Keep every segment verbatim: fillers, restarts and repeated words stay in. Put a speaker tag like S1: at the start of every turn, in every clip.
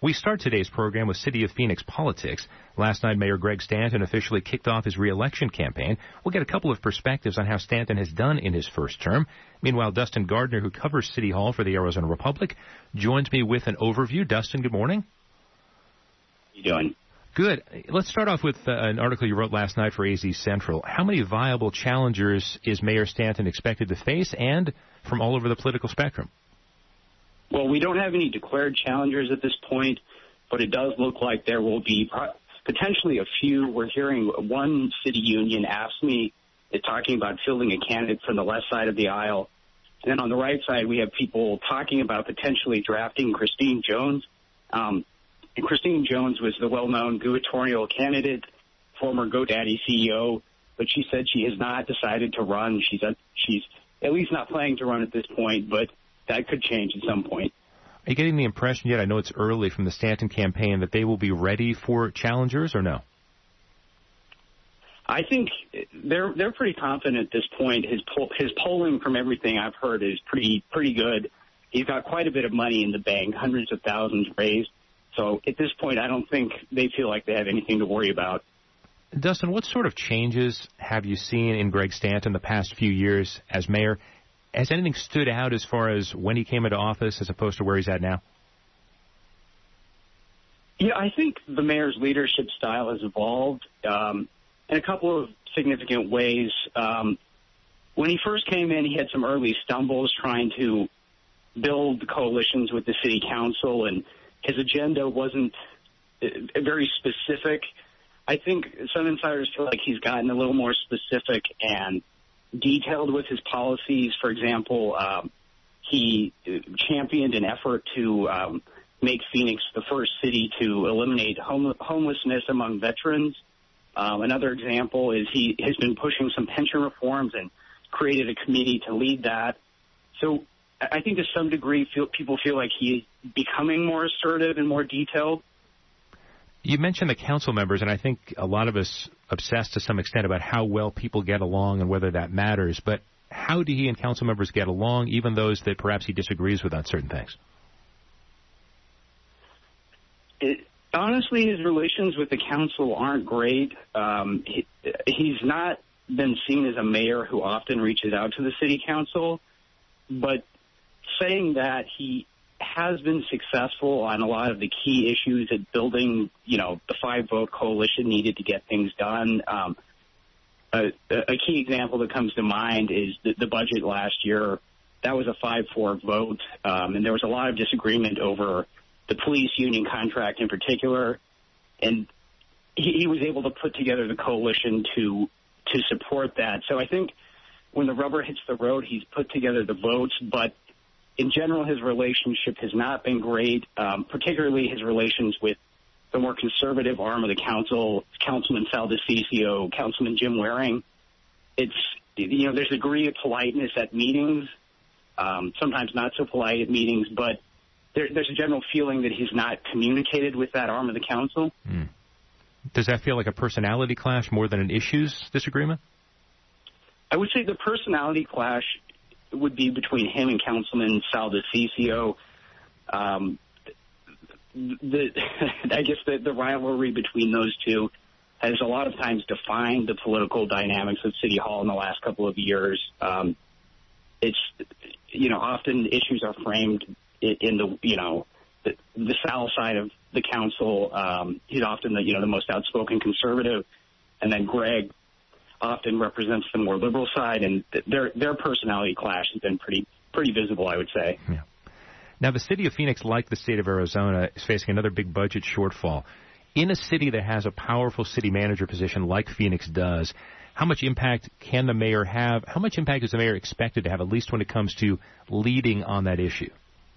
S1: We start today's program with City of Phoenix politics. Last night, Mayor Greg Stanton officially kicked off his re-election campaign. We'll get a couple of perspectives on how Stanton has done in his first term. Meanwhile, Dustin Gardner, who covers City Hall for the Arizona Republic, joins me with an overview. Dustin, good morning.
S2: How you doing?
S1: Good. Let's start off with uh, an article you wrote last night for A Z Central. How many viable challengers is Mayor Stanton expected to face, and from all over the political spectrum?
S2: Well, we don't have any declared challengers at this point, but it does look like there will be potentially a few. We're hearing one city union ask me, is talking about fielding a candidate from the left side of the aisle. And then on the right side, we have people talking about potentially drafting Christine Jones. Um, and Christine Jones was the well-known gubernatorial candidate, former GoDaddy C E O, but she said she has not decided to run. She's, a, she's at least not planning to run at this point, but that could change at some point.
S1: Are you getting the impression yet, I know it's early from the Stanton campaign, that they will be ready for challengers or no?
S2: I think they're they're pretty confident at this point. His poll, his polling, from everything I've heard, is pretty pretty good. He's got quite a bit of money in the bank, hundreds of thousands raised. So at this point, I don't think they feel like they have anything to worry about.
S1: Dustin, what sort of changes have you seen in Greg Stanton the past few years as mayor? Has anything stood out as far as when he came into office as opposed to where he's at now?
S2: Yeah, I think the mayor's leadership style has evolved um, in a couple of significant ways. Um, when he first came in, he had some early stumbles trying to build coalitions with the city council, and his agenda wasn't uh, very specific. I think some insiders feel like he's gotten a little more specific and detailed with his policies. For example, um, he championed an effort to um, make Phoenix the first city to eliminate home- homelessness among veterans. Um, another example is he has been pushing some pension reforms and created a committee to lead that. So I think to some degree feel, people feel like he is becoming more assertive and more detailed.
S1: You mentioned the council members, and I think a lot of us obsess to some extent about how well people get along and whether that matters. But how do he and council members get along, even those that perhaps he disagrees with on certain things?
S2: It, honestly, his relations with the council aren't great. Um, he, he's not been seen as a mayor who often reaches out to the city council. But saying that, he has been successful on a lot of the key issues at building, you know, the five-vote coalition needed to get things done. Um, a, a key example that comes to mind is the, the budget last year. That was a five four vote, um, and there was a lot of disagreement over the police union contract in particular. And he, he was able to put together the coalition to to support that. So I think when the rubber hits the road, he's put together the votes, but in general, his relationship has not been great, um, particularly his relations with the more conservative arm of the council, Councilman Sal DiCiccio, Councilman Jim Waring. It's, you know, there's a degree of politeness at meetings, um, sometimes not so polite at meetings, but there, there's a general feeling that he's not communicated with that arm of the council.
S1: Mm. Does that feel like a personality clash more than an issues disagreement?
S2: I would say the personality clash would be between him and Councilman Sal DiCiccio. Um, the, I guess the, the rivalry between those two has a lot of times defined the political dynamics of City Hall in the last couple of years. Um, it's, you know, often issues are framed in, in the, you know, the, the Sal side of the council. Um, he's often the, you know, the most outspoken conservative, and then Greg often represents the more liberal side, and their their personality clash has been pretty pretty visible, I would say.
S1: Yeah. Now, the city of Phoenix, like the state of Arizona, is facing another big budget shortfall. In a city that has a powerful city manager position like Phoenix does, how much impact can the mayor have? How much impact is the mayor expected to have, at least when it comes to leading on that issue?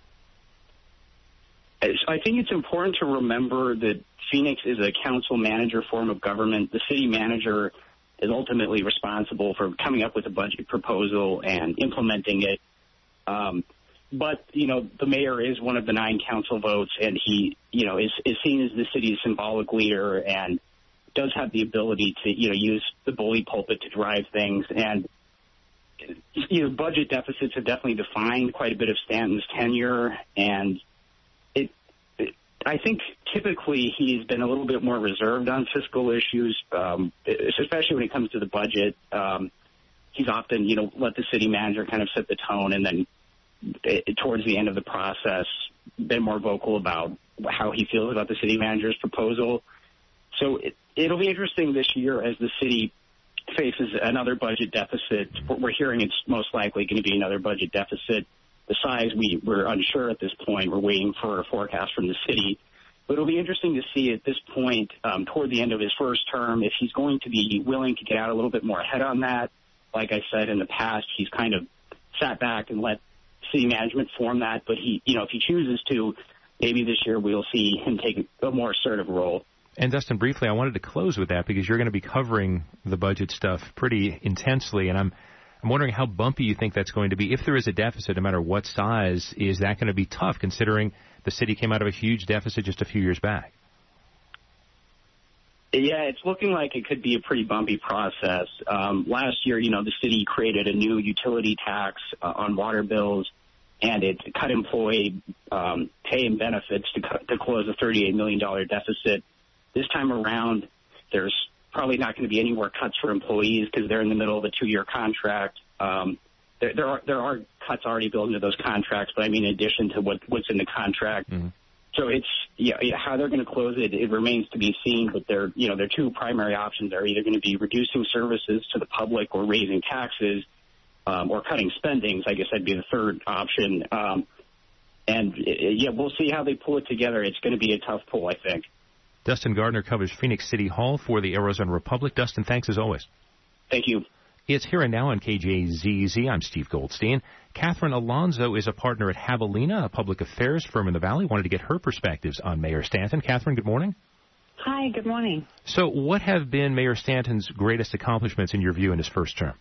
S2: I think it's important to remember that Phoenix is a council manager form of government. The city manager is ultimately responsible for coming up with a budget proposal and implementing it. Um, but, you know, the mayor is one of the nine council votes, and he, you know, is, is seen as the city's symbolic leader and does have the ability to, you know, use the bully pulpit to drive things. And, you know, budget deficits have definitely defined quite a bit of Stanton's tenure, and it, it I think typically he's been a little bit more reserved on fiscal issues, um, especially when it comes to the budget. Um, he's often, you know, let the city manager kind of set the tone, and then it, towards the end of the process, been more vocal about how he feels about the city manager's proposal. So it, it'll be interesting this year as the city faces another budget deficit. We're hearing it's most likely going to be another budget deficit. The size, we, we're unsure at this point. We're waiting for a forecast from the city. But it'll be interesting to see at this point, um, toward the end of his first term, if he's going to be willing to get out a little bit more ahead on that. Like I said in the past, he's kind of sat back and let city management form that. But he, you know, if he chooses to, maybe this year we'll see him take a more assertive role.
S1: And, Dustin, briefly, I wanted to close with that because you're going to be covering the budget stuff pretty intensely, and I'm I'm wondering how bumpy you think that's going to be. If there is a deficit, no matter what size, is that going to be tough, considering the city came out of a huge deficit just a few years back?
S2: Yeah, it's looking like it could be a pretty bumpy process. Um, last year, you know, the city created a new utility tax uh, on water bills, and it cut employee um, pay and benefits to, cut, to close a thirty-eight million dollars deficit. This time around, there's probably not going to be any more cuts for employees because they're in the middle of a two-year contract. Um, there, there are there are cuts already built into those contracts, but I mean in addition to what, what's in the contract. Mm-hmm. So it's yeah, how they're going to close it, it remains to be seen. But their you know their two primary options are either going to be reducing services to the public or raising taxes um, or cutting spendings. I guess that'd be the third option. Um, and yeah, we'll see how they pull it together. It's going to be a tough pull, I think.
S1: Dustin Gardner covers Phoenix City Hall for the Arizona Republic. Dustin, thanks as always.
S2: Thank you.
S1: It's Here and Now on K J Z Z. I'm Steve Goldstein. Catherine Alonso is a partner at Javelina, a public affairs firm in the Valley. Wanted to get her perspectives on Mayor Stanton. Catherine, good morning.
S3: Hi, good morning.
S1: So what have been Mayor Stanton's greatest accomplishments in your view in his first term?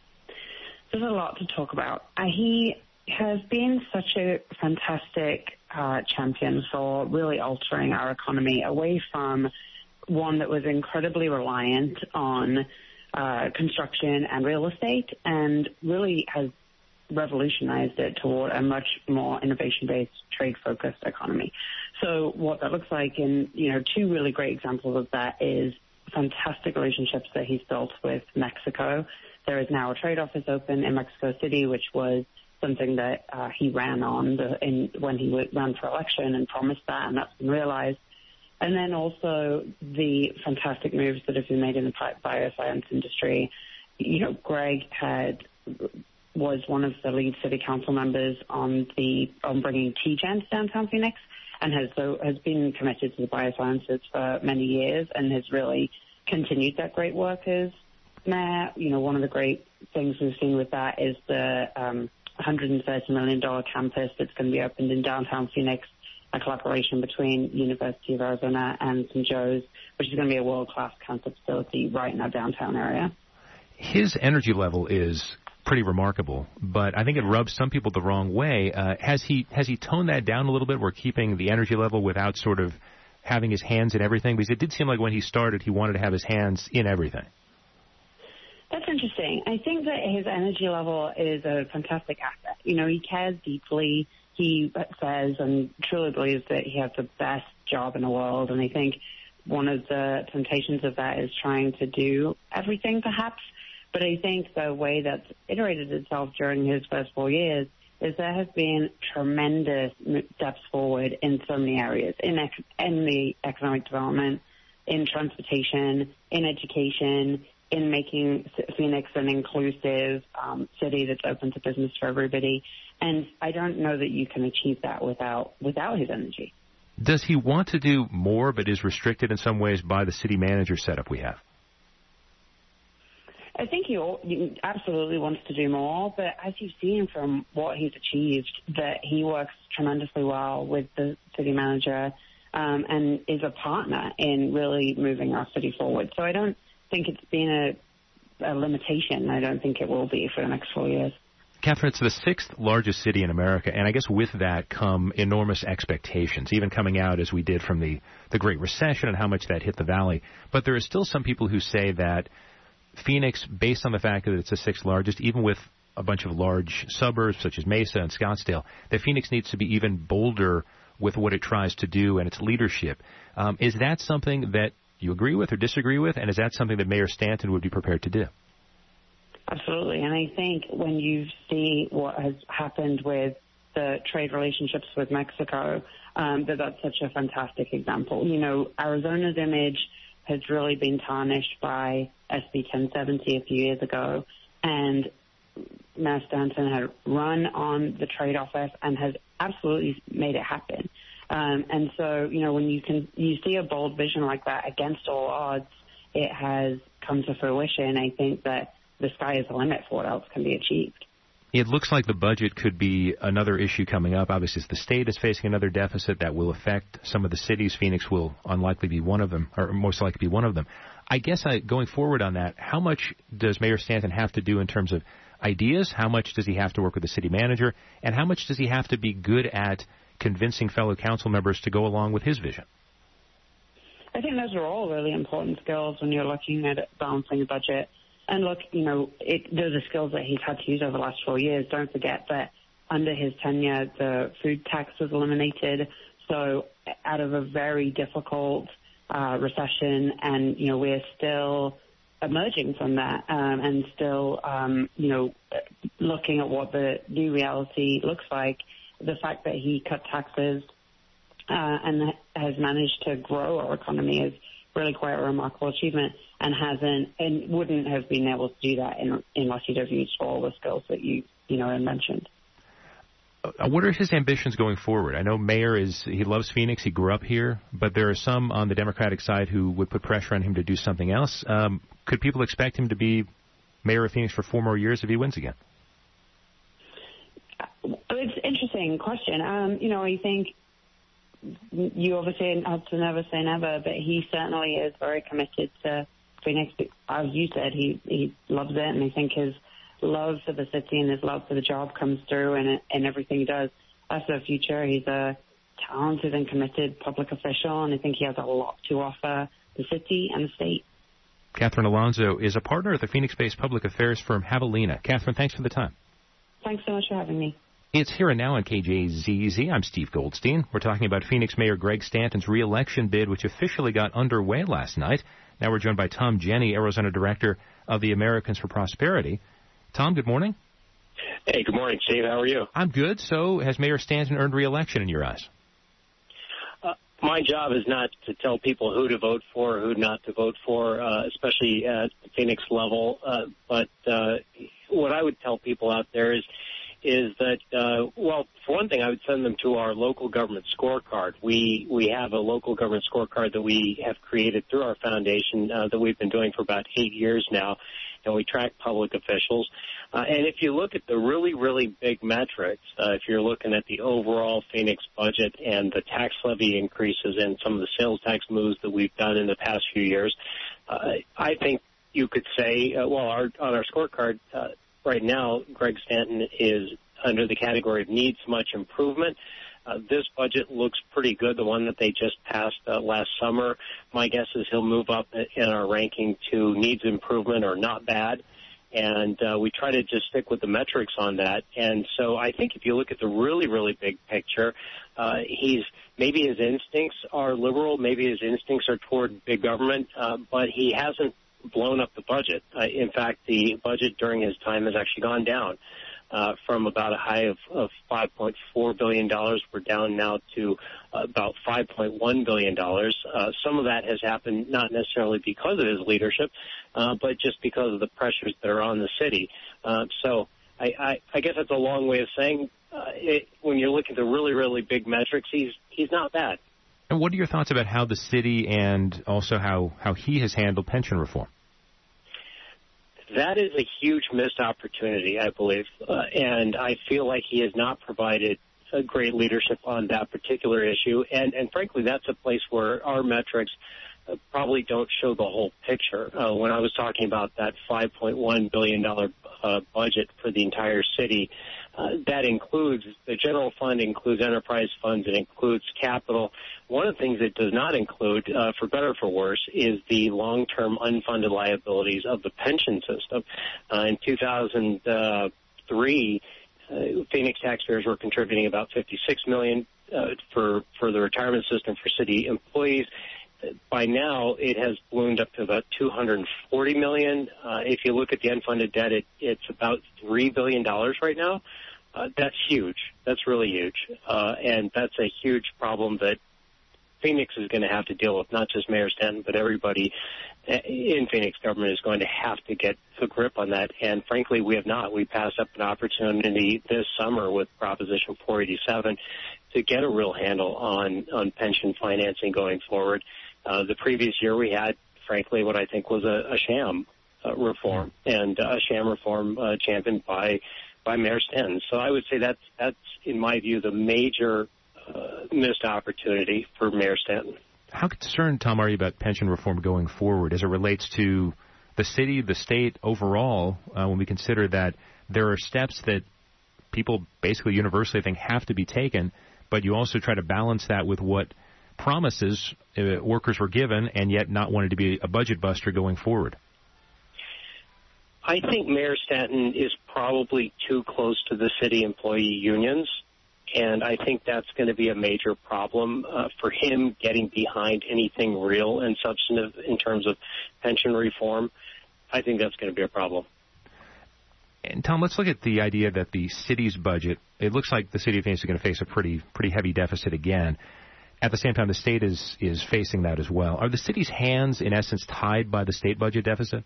S3: There's a lot to talk about. Uh, he has been such a fantastic uh, champion for really altering our economy away from one that was incredibly reliant on uh, construction and real estate, and really has revolutionized it toward a much more innovation-based, trade-focused economy. So what that looks like in, you know, two really great examples of that is fantastic relationships that he's built with Mexico. There is now a trade office open in Mexico City, which was something that uh, he ran on the, in, when he w- ran for election and promised that, and that's been realized. And then also the fantastic moves that have been made in the bioscience industry. You know, Greg had was one of the lead city council members on the on bringing T-Gen to downtown Phoenix, and has so has been committed to the biosciences for many years, and has really continued that great work as mayor. You know, one of the great things we've seen with that is the um, one hundred thirty million dollars campus that's going to be opened in downtown Phoenix, a collaboration between University of Arizona and Saint Joe's, which is going to be a world-class cancer facility right in our downtown area.
S1: His energy level is pretty remarkable, but I think it rubs some people the wrong way. Uh, has he has he toned that down a little bit? We're keeping the energy level without sort of having his hands in everything? Because it did seem like when he started, he wanted to have his hands in everything.
S3: That's interesting. I think that his energy level is a fantastic asset. You know, he cares deeply. He says and truly believes that he has the best job in the world, and I think one of the temptations of that is trying to do everything, perhaps. But I think the way that's iterated itself during his first four years is there has been tremendous steps forward in so many areas, in, ec- in the economic development, in transportation, in education, in making Phoenix an inclusive um, city that's open to business for everybody. And I don't know that you can achieve that without without his energy.
S1: Does he want to do more but is restricted in some ways by the city manager setup we have?
S3: I think he, he absolutely wants to do more, but as you've seen from what he's achieved, that he works tremendously well with the city manager um, and is a partner in really moving our city forward. So I don't think it's been a, a limitation. I don't think it will be for the next four years.
S1: Catherine, it's the sixth largest city in America, and I guess with that come enormous expectations, even coming out as we did from the, the Great Recession and how much that hit the Valley. But there are still some people who say that Phoenix, based on the fact that it's the sixth largest, even with a bunch of large suburbs such as Mesa and Scottsdale, that Phoenix needs to be even bolder with what it tries to do and its leadership. Um, is that something that you agree with or disagree with, and is that something that Mayor Stanton would be prepared to do?
S3: Absolutely, and I think when you see what has happened with the trade relationships with Mexico, um, that that's such a fantastic example. You know, Arizona's image has really been tarnished by S B ten seventy a few years ago, and Mayor Stanton had run on the trade office and has absolutely made it happen. Um, and so, you know, when you can you see a bold vision like that against all odds, it has come to fruition. I think that the sky is the limit for what else can be achieved.
S1: It looks like the budget could be another issue coming up. Obviously, the state is facing another deficit that will affect some of the cities. Phoenix will unlikely be one of them, or most likely be one of them. I guess I, going forward on that, how much does Mayor Stanton have to do in terms of ideas? How much does he have to work with the city manager? And how much does he have to be good at convincing fellow council members to go along with his vision?
S3: I think those are all really important skills when you're looking at balancing a budget. And look, you know, it, those are skills that he's had to use over the last four years. Don't forget that under his tenure, the food tax was eliminated. So out of a very difficult uh, recession, and, you know, we're still emerging from that um, and still, um, you know, looking at what the new reality looks like, the fact that he cut taxes uh, and has managed to grow our economy is really quite a remarkable achievement, and hasn't and wouldn't have been able to do that in, unless he'd have used all the skills that you you know mentioned.
S1: Uh, what are his ambitions going forward? I know Mayor is he loves Phoenix. He grew up here, but there are some on the Democratic side who would put pressure on him to do something else. Um, could people expect him to be Mayor of Phoenix for four more years if he wins again?
S3: It's an interesting question. Um, you know, I think you obviously have to never say never, but he certainly is very committed to Phoenix. As you said, he, he loves it, and I think his love for the city and his love for the job comes through in, in everything he does. As for the future, he's a talented and committed public official, and I think he has a lot to offer the city and the state.
S1: Catherine Alonso is a partner at the Phoenix-based public affairs firm Javelina. Catherine, thanks for the time.
S3: Thanks so much for having me.
S1: It's Here and Now on K J Z Z. I'm Steve Goldstein. We're talking about Phoenix Mayor Greg Stanton's re-election bid, which officially got underway last night. Now we're joined by Tom Jenny, Arizona Director of the Americans for Prosperity. Tom, good morning.
S4: Hey, good morning, Steve. How are you?
S1: I'm good. So has Mayor Stanton earned re-election in your eyes?
S4: Uh, my job is not to tell people who to vote for or who not to vote for, uh, especially at the Phoenix level. Uh, but uh, what I would tell people out there is is that, uh, well, for one thing, I would send them to our local government scorecard. We we have a local government scorecard that we have created through our foundation uh, that we've been doing for about eight years now, and we track public officials. Uh, and if you look at the really, really big metrics, uh, if you're looking at the overall Phoenix budget and the tax levy increases and some of the sales tax moves that we've done in the past few years, uh, I think you could say, uh, well, our, on our scorecard, uh, right now, Greg Stanton is under the category of needs much improvement. Uh, this budget looks pretty good, the one that they just passed uh, last summer. My guess is he'll move up in our ranking to needs improvement or not bad. And uh, we try to just stick with the metrics on that. And so I think if you look at the really, really big picture, uh, he's maybe his instincts are liberal, maybe his instincts are toward big government, uh, but he hasn't blown up the budget. Uh, in fact, the budget during his time has actually gone down uh, from about a high of, of five point four billion dollars. We're down now to uh, about five point one billion dollars. Uh, some of that has happened not necessarily because of his leadership, uh, but just because of the pressures that are on the city. Uh, so I, I, I guess that's a long way of saying uh, it, when you look at the really, really big metrics, he's he's not bad.
S1: And what are your thoughts about how the city and also how, how he has handled pension reform?
S4: That is a huge missed opportunity, I believe, uh, and I feel like he has not provided a great leadership on that particular issue. And, and frankly, that's a place where our metrics uh, probably don't show the whole picture. Uh, when I was talking about that five point one billion dollars uh, budget for the entire city, uh, that includes, the general fund includes enterprise funds, it includes capital. One of the things it does not include, uh, for better or for worse, is the long-term unfunded liabilities of the pension system. Uh, in two thousand three, uh, Phoenix taxpayers were contributing about fifty-six million dollars uh, for for the retirement system for city employees. By now, it has ballooned up to about two hundred forty million dollars. Uh, if you look at the unfunded debt, it, it's about three billion dollars right now. Uh, that's huge. That's really huge. Uh, and that's a huge problem that Phoenix is going to have to deal with, not just Mayor Stanton, but everybody in Phoenix government is going to have to get a grip on that. And frankly, we have not. We passed up an opportunity this summer with Proposition four eighty-seven to get a real handle on, on pension financing going forward. Uh, the previous year we had, frankly, what I think was a, a sham uh, reform, and uh, a sham reform uh, championed by by Mayor Stanton. So I would say that's, that's in my view, the major uh, missed opportunity for Mayor Stanton.
S1: How concerned, Tom, are you about pension reform going forward as it relates to the city, the state overall, uh, when we consider that there are steps that people basically universally think have to be taken, but you also try to balance that with what promises uh, workers were given and yet not wanted to be a budget buster going forward?
S4: I think Mayor Stanton is probably too close to the city employee unions, and I think that's going to be a major problem uh, for him getting behind anything real and substantive in terms of pension reform. I think that's going to be a problem.
S1: And Tom, let's look at the idea that the city's budget, it looks like the city of Phoenix is going to face a pretty pretty heavy deficit again. At the same time, the state is, is facing that as well. Are the city's hands, in essence, tied by the state budget deficit?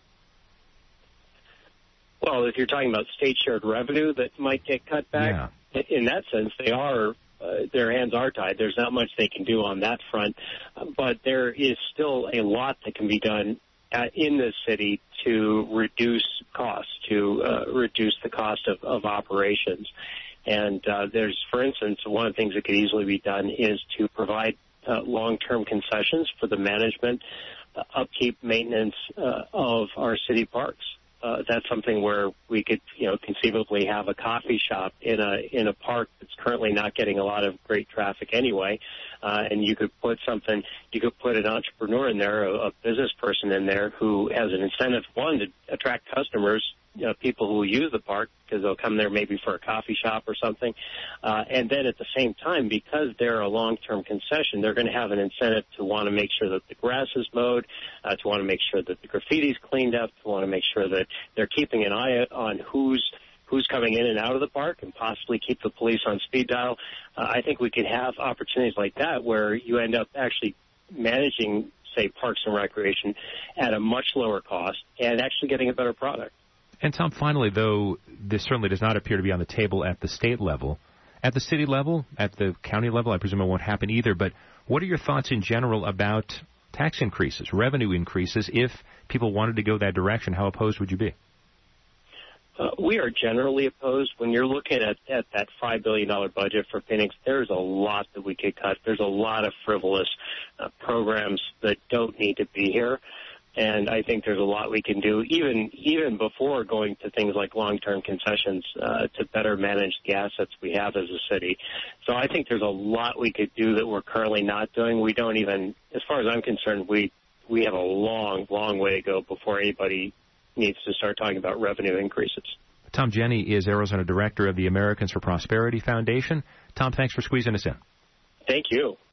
S4: Well, if you're talking about state shared revenue that might get cut back, yeah. in that sense, they are uh, their hands are tied. There's not much they can do on that front, uh, but there is still a lot that can be done uh, in this city to reduce costs, to uh, reduce the cost of, of operations. And uh, there's, for instance, one of the things that could easily be done is to provide uh, long-term concessions for the management, uh, upkeep, maintenance uh, of our city parks. Uh, that's something where we could, you know, conceivably have a coffee shop in a in a park that's currently not getting a lot of great traffic anyway, uh, and you could put something, you could put an entrepreneur in there, a, a business person in there who has an incentive, one, to attract customers, you know, people who use the park because they'll come there maybe for a coffee shop or something, uh, and then at the same time, because they're a long-term concession, they're going to have an incentive to want to make sure that the grass is mowed, uh, to want to make sure that the graffiti's cleaned up, to want to make sure that they're keeping an eye on who's who's coming in and out of the park, and possibly keep the police on speed dial. Uh, I think we could have opportunities like that where you end up actually managing, say, parks and recreation at a much lower cost and actually getting a better product.
S1: And, Tom, finally, though, this certainly does not appear to be on the table at the state level. At the city level, at the county level, I presume it won't happen either, but what are your thoughts in general about tax increases, revenue increases? If people wanted to go that direction, how opposed would you be?
S4: Uh, we are generally opposed. When you're looking at, at that five billion dollars budget for Phoenix, there's a lot that we could cut. There's a lot of frivolous uh, programs that don't need to be here. And I think there's a lot we can do, even even before going to things like long-term concessions uh, to better manage the assets we have as a city. So I think there's a lot we could do that we're currently not doing. We don't even, as far as I'm concerned, we we have a long, long way to go before anybody needs to start talking about revenue increases.
S1: Tom Jenne is Arizona Director of the Americans for Prosperity Foundation. Tom, thanks for squeezing us in.
S4: Thank you.